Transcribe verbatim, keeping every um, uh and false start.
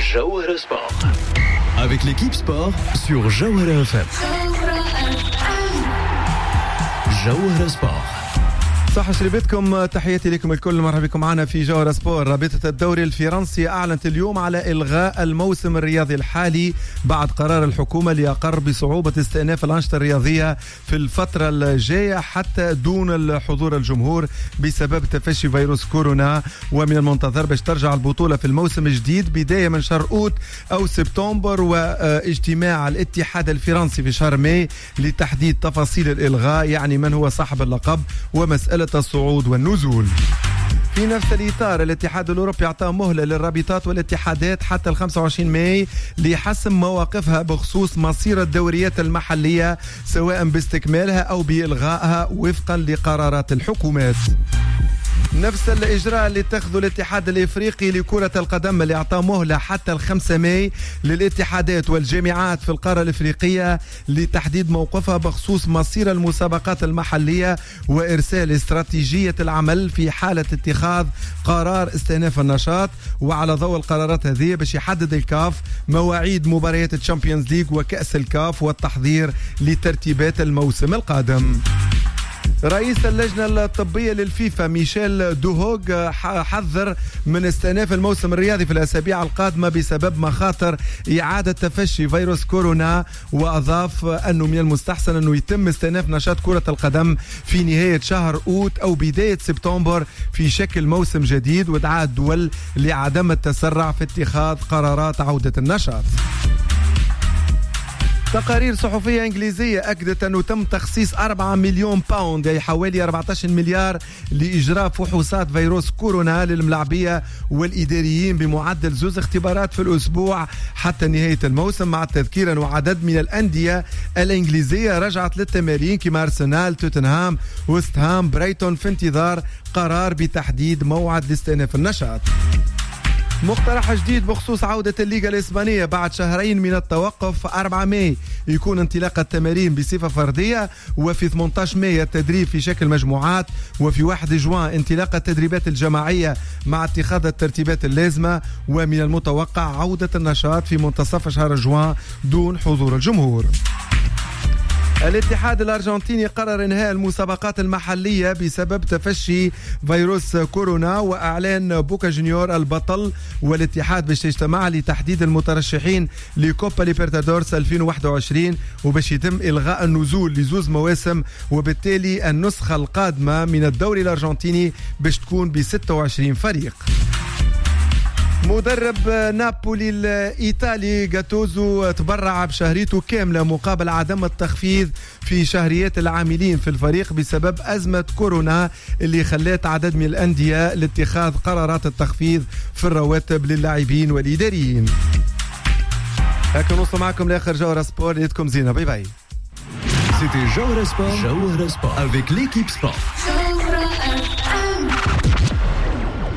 Jawhara Sport. Avec l'équipe sport sur Jawhara F M. Jawhara Sport. صح شربتكم، تحياتي لكم الكل، مرحبا بكم معنا في جوهرة سبور. رابطة الدوري الفرنسي أعلنت اليوم على إلغاء الموسم الرياضي الحالي بعد قرار الحكومة ليقر بصعوبة استئناف الأنشطة الرياضية في الفترة الجاية حتى دون الحضور الجمهور بسبب تفشي فيروس كورونا. ومن المنتظر باش ترجع البطولة في الموسم الجديد بداية من شهر أوت أو سبتمبر، واجتماع الاتحاد الفرنسي في شهر ماي لتحديد تفاصيل الإلغاء، يعني من هو صاحب اللقب ومسألة الصعود والنزول. في نفس الإطار الاتحاد الأوروبي أعطى مهلة للرابطات والاتحادات حتى خمسة وعشرين ماي لحسم مواقفها بخصوص مصير الدوريات المحلية سواء باستكمالها أو بإلغائها وفقا لقرارات الحكومات. نفس الإجراء اللي اتخذه الاتحاد الإفريقي لكرة القدم اللي أعطى مهلة حتى الخمسة ماي للاتحادات والجامعات في القارة الإفريقية لتحديد موقفها بخصوص مصير المسابقات المحلية وإرسال استراتيجية العمل في حالة اتخاذ قرار استئناف النشاط. وعلى ضوء القرارات هذه باش يحدد الكاف مواعيد مباريات الشامبيونز ليج وكأس الكاف والتحضير لترتيبات الموسم القادم. رئيس اللجنة الطبية للفيفا ميشيل دوهوغ حذر من استئناف الموسم الرياضي في الأسابيع القادمة بسبب مخاطر إعادة تفشي فيروس كورونا، وأضاف أنه من المستحسن أنه يتم استئناف نشاط كرة القدم في نهاية شهر أوت أو بداية سبتمبر في شكل موسم جديد، ودعا الدول لعدم التسرع في اتخاذ قرارات عودة النشاط. تقارير صحفية إنجليزية أكدت أنه تم تخصيص أربعة مليون باوند أي حوالي أربعة عشر مليار لإجراء فحوصات فيروس كورونا للملاعبية والإداريين بمعدل زوز اختبارات في الأسبوع حتى نهاية الموسم، مع التذكير أنه عدد من الأندية الإنجليزية رجعت للتمارين كما أرسنال، توتنهام، وست هام، برايتون في انتظار قرار بتحديد موعد لاستئناف النشاط. مقترح جديد بخصوص عودة الليغا الإسبانية بعد شهرين من التوقف. أربعة ماي يكون انطلاق التمارين بصفة فردية، وفي ثمانية عشر ماي التدريب في شكل مجموعات، وفي واحد جوان انطلاق التدريبات الجماعية مع اتخاذ الترتيبات اللازمة. ومن المتوقع عودة النشاط في منتصف شهر جوان دون حضور الجمهور. الاتحاد الأرجنتيني قرر إنهاء المسابقات المحلية بسبب تفشي فيروس كورونا، وأعلن بوكا جونيور البطل والاتحاد باش يجتمع لتحديد المترشحين لكوبا ليبرتادورس ألفين وواحد وعشرين، وباش يتم إلغاء النزول لزوز مواسم، وبالتالي النسخة القادمة من الدوري الأرجنتيني باش تكون ب ستة وعشرين فريق. مدرب نابولي الإيطالي جاتوزو تبرع بشهريته كاملة مقابل عدم التخفيض في شهريات العاملين في الفريق بسبب أزمة كورونا اللي خلت عدد من الأندية لاتخاذ قرارات التخفيض في الرواتب للاعبين والإداريين. هكذا نوصل معكم لآخر جوهرة سبور. ليتكم زينة، باي باي. C'était Jawhara Sport. Jawhara Sport avec l'équipe sport.